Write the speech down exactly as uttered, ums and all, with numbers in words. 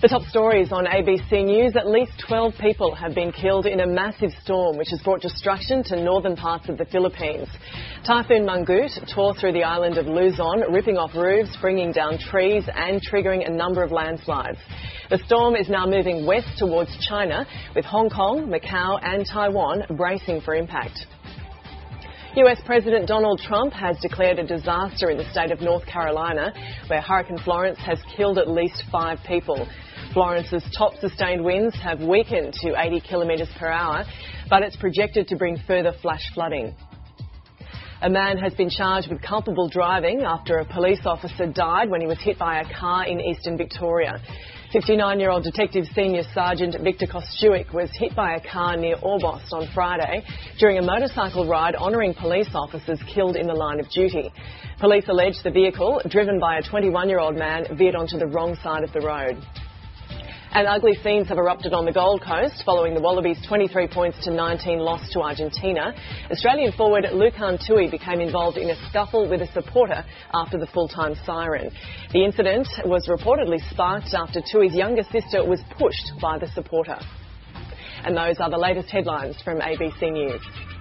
The top stories on A B C News. At least twelve people have been killed in a massive storm which has brought destruction to northern parts of the Philippines. Typhoon Mangkhut tore through the island of Luzon, ripping off roofs, bringing down trees and triggering a number of landslides. The storm is now moving west towards China, with Hong Kong, Macau and Taiwan bracing for impact. U S President Donald Trump has declared a disaster in the state of North Carolina, where Hurricane Florence has killed at least five people. Florence's top sustained winds have weakened to eighty kilometres per hour, but it's projected to bring further flash flooding. A man has been charged with culpable driving after a police officer died when he was hit by a car in eastern Victoria. fifty-nine-year-old Detective Senior Sergeant Victor Kostuik was hit by a car near Orbost on Friday during a motorcycle ride honouring police officers killed in the line of duty. Police allege the vehicle, driven by a twenty-one-year-old man, veered onto the wrong side of the road. And ugly scenes have erupted on the Gold Coast following the Wallabies' twenty-three points to nineteen loss to Argentina. Australian forward Lukhan Tui became involved in a scuffle with a supporter after the full-time siren. The incident was reportedly sparked after Tui's younger sister was pushed by the supporter. And those are the latest headlines from A B C News.